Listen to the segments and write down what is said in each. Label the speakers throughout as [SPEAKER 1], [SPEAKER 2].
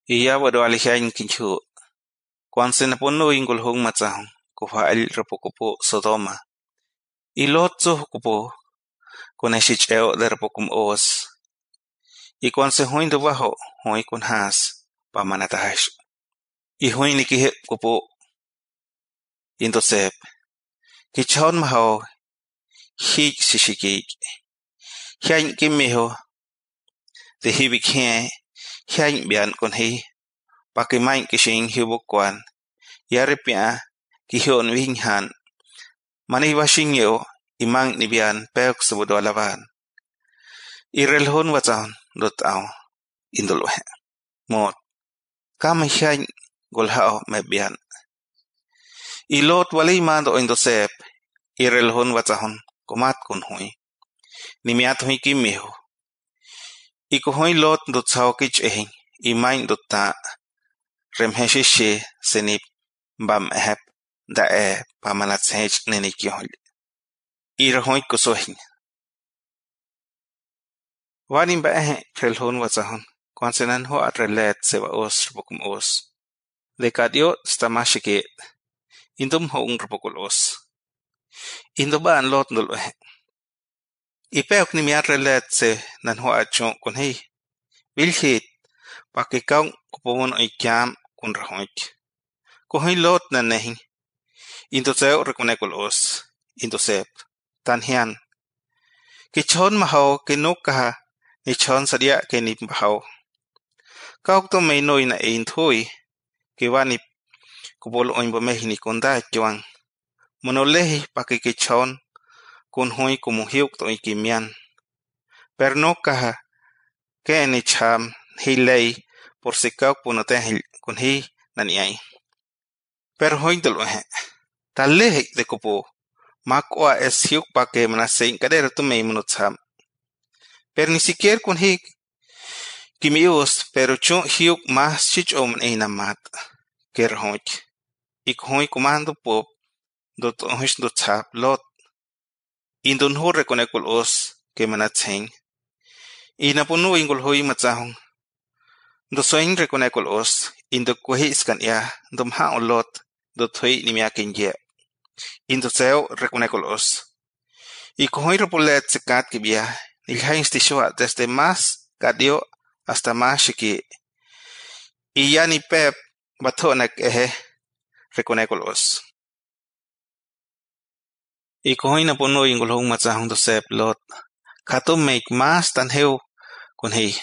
[SPEAKER 1] Iya wado alihain kinchu. Kwanse na puno ingol hong matsahong. Kufa el rapokupo Sodoma. Ilotso kupo. Kuna shicheo de rapokum os. Y kwanse hoin do bajo. Hoin kun has. Pamanatahash. Y hoin nikihe kupo. Indosep. Kichon mahao. Hik shishikik. Hiain kimiho. De hibik hien. Hiain bian kun hi. Pakimain kishing hibukwan. Yaripia. Kihion winghan. Mani washing yo. Imang nibian peok sebudo alaban. Irelhon wataan dot au. Indolohe. Mot. Kama hiain golhao mebian. Ilot wali mando indosep. Irelhon wataan kumat kun hui. Nimiat hui kimiho. Iko hui lot dot sao kich ehin. Imain dot ta. Remheshishi senip. Bam ehep. Da pamanat sehech nenikihol. Irhoy kusohin. Wanin ba relhon wataan. Kwansenan ho at relet seba os rupokum os. Dekadio stamashike. Indum hoong rupokul os. Indobaan lot nuluhe. Ipeok ni miat relet se nan ho at chong kun hei. Bilhit. Pakikaw kupumon ikyam kun rahoik. Kuhoy lot na nehin. Indoseo rekonekul os. Indosep. Tanhian. Kichon mahaw kinukaha. Nichon sadia kenip mahaw. Kauk to may noy na einthoy. Kiwanip. Kupolo oin bumehini kunda kiwang. Monolehi pakikichon. Kun hoy kumuhiuk to ikimian. Pernokaha. Kenicham. Hilay. Por si kauk punotehil kun hi naniay. Pero hoy dalohe. Talehi de kupo. Makwa es hiuk pake manasein kadera to may monotsam. Pero ni siquiera kun hi kimius pero chun hiuk mas chich oman einamat. Kerhoik. Ik hoy komando pop. Dot ohish dot tap lot. Indon ho rekonekul os ke manatsein. Inapuno ingol hoy matsahong. Do soin rekonekul os. Indo kuhis kan ya. Dom haon lot. Dot hoy nimiakin ye. Indo seo rekonekul os. Ik hoy repolet sekat kibia. Ilhain stishua desde más gadio hasta más shiki. Y ya ni pep batonak rekonekul os. Ik hoy na puno ingol hong matsahong do sep lot. Kato make mas tan heu kun hei.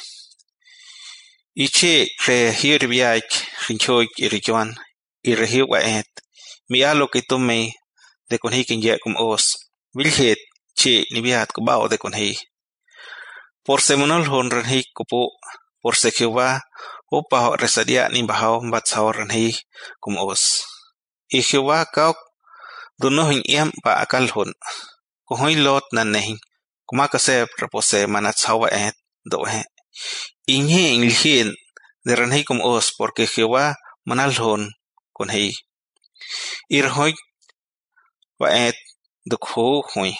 [SPEAKER 1] Ichi re hiu ribiaik rinchoik irijuan. Irihiu wa Mialo que tome de kun hei kin ye kum os. Vilhet chi nibiat kubao de kun hei. Por semonol hon ren hei kupo. Por se Jehová upa resadia ni bahao batsao ren hei kum os. Y Jehová kauk dunohin iam pa akal hon. Kuhoy lot na nehin. Kumakasep repose manatsawa dohe. Inhe inlhin de ren hei kum os porque Jehová manal hon kun hei. Irhoy wa dukho hui.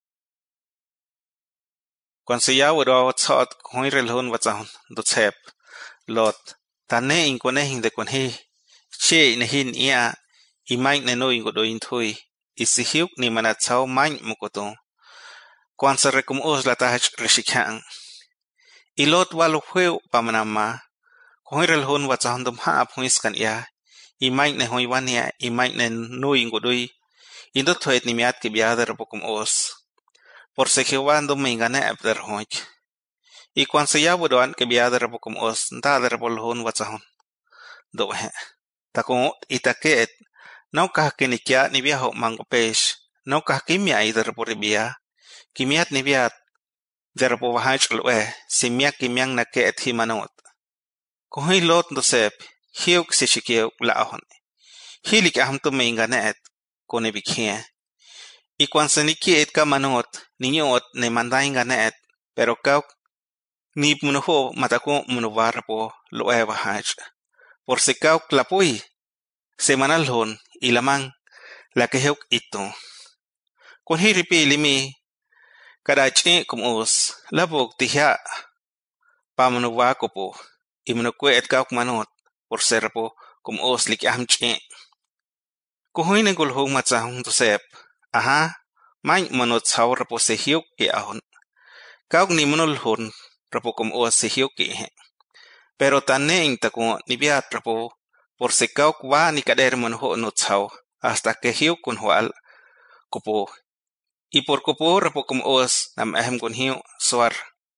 [SPEAKER 1] Kwanse ya wado tsot hoy relhon watsahon dotsep lot. Tane in konehin de kun hei. Che nehin ia imay neno ingodo inthoy. Isihiuk ni manatsaw main mukoto. Kwanse rekum os latahach reshikhaan. Ilot walo hueo pamanama. Hoy relhon watsahon dom haap huis kan ia. Imay ne hoy wania imay ne no ingodoy. Indot hoyt ni miat kibiada repokum os. Por se Jehová ando me engane abder hoy. Y kwanse ya wadoan kibiada repokum os. Nda de repolhon watsahon. Dohe. Takon itaket. No kah kinikia ni biaho mangopesh. No kah kimia i reporibia. Kimiat ni biat. Derepo wahach loe. Simia kimiang na keet himanot. Kuhoy lot dosep. Hiuk sishikiuk laahon. Hilik aham to me engane kone bikhe. Y kwanse ni kiet ka manot. Niñot ne manday engane pero kauk. Ni munoho matako munovar po loe wahach. Por se kauk lapui. Semanal hon. Ilamang la keheuk ito. Kun hiripi limi kadachi kum os labok tihya pamunuwa ko po imunukwe et kauk manot por ser po como os lik amche. Kuhuin ngul hong matsahong tosep. Aha, main manot saw rapo se hiuk ke ahon. Kaug ni manul hon rapo como os se hiuk ke he. Pero taneng tako ni biat rapo por se kaug wa ni kader man ho not saw hasta que hiuk kun hual kupo. Y por kupo rapo como os nam ahem kun hiu suar.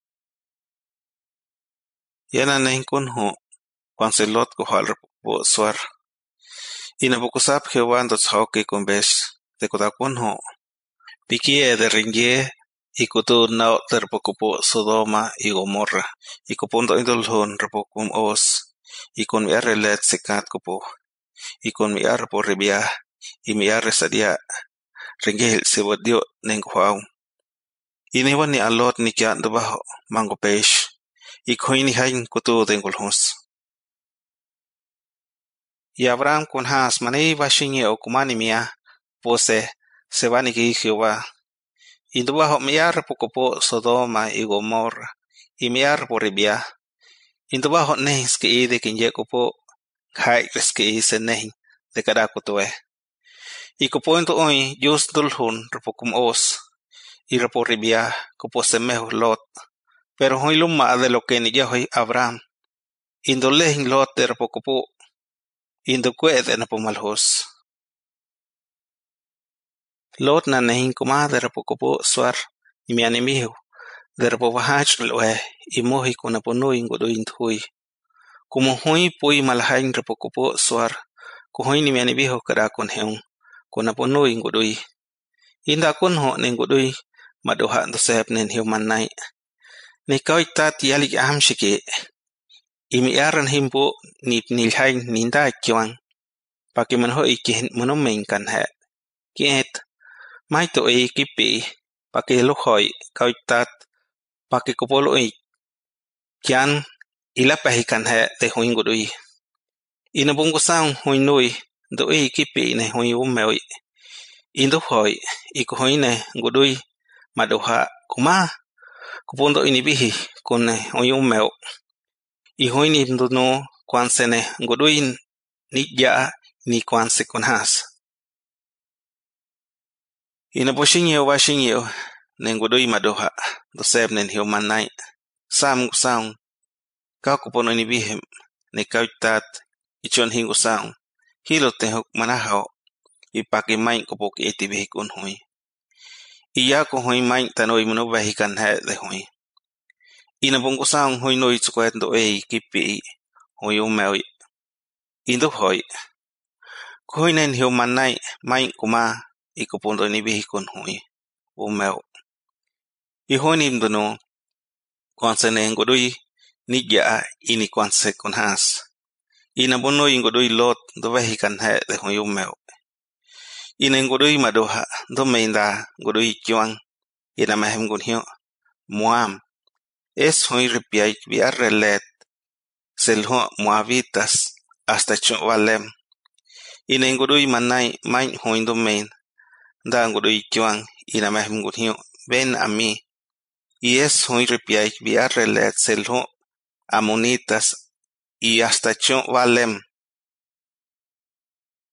[SPEAKER 1] Yana neng kun ho kwanselot ko hal rapo suar. Inabukusap Jehová ndo tsaoke kun besh te kuda kun ho. Pikie de ringie y kutu nao terpokupo Sodoma y Gomorra y kupunto indulhon rapokum os y con mi arrelet sekat kupo y con mi arpo ribia y mi arresadia ringie se wadio nenghuau. Iniwan ni alot ni kya ndobaho mango pesh y koini hain kutu dengulhos. Y Abraham kun has manei washinye okumani mia pose se van y Jehová. Y ndobaho miar pokopo Sodoma y Gomorra y miar por ribia. Y ndobaho nehin que ide kinye kopo kai que ise nehin de kada kutoe. Y kopo ento oi yus dulhun rapokum os y rapo ribia kopo semeho lot. Pero hoy luma de lo que ni hoy Abraham. Indolehin lot de rapokopo. Indokwe de napomalhos. Lot na nehin kuma de rapokopo suar y mi animiho. De rapopahach loe y mohi kuna ponui ngodo inthui. Como hui pui malahain rapokopo suar. Kuhui ni mi anibiho kada kun heung. Kuna ponui ngodoi. Inda kun ho nengodoi madoha ndosep nen human nai. Ni kau itat yalik aham shike. Imi aran himpo nilhain ninda kiwang. Paki manho ikihin monomen kan he. Kiet. Mai to e kipi. Paki luhoi kau itat. Paki kopolo e. Kian ilapahikan he de huing godoi. Inabungo sang huing nui. Do e kipi ne huing ummeoi. Indo hoi. Iko huine godoi. Madoha kuma. Kupondo inibihi kune huing ummeo. I huing indo no kwansene godoi nidya ni kwanse kunhas. Inaposhinyo washinyo. Nengodoi madoha. Doseb nen human nai. Sam sang. Kau kupono inibihem. Ne kautat. Ichon hingo sang. Hilo tehok manahao. Ipake main kopok etibihi kun hui. Iya ko hui main tanoi monobahikan he de hui. Inabungo sang hui no itsukwet do e kipi. Hui umeoi. Indo hoi. Kuhui nen human nai main kuma. Ikupondo inibihi kun hui. Umeo. Ihoi nimdono. Kwanse ne ngodoi. Nidya ini kwanse kunhas. Inabono ingodoi lot do vehikan he de hui umeo. Ina ngodoi madoha do meinda ngodoi kiwang. Ina mahem gunhio. Muam. Es hui ripiaik biar relet. Selho muavitas hasta chovalem. Ina ngodoi manai main hui do mein. Da ngodoi kiwang. Ina mahem gunhio. Ven a mí. Y es hui ripiaik biar relet selho amonitas y hasta chovalem.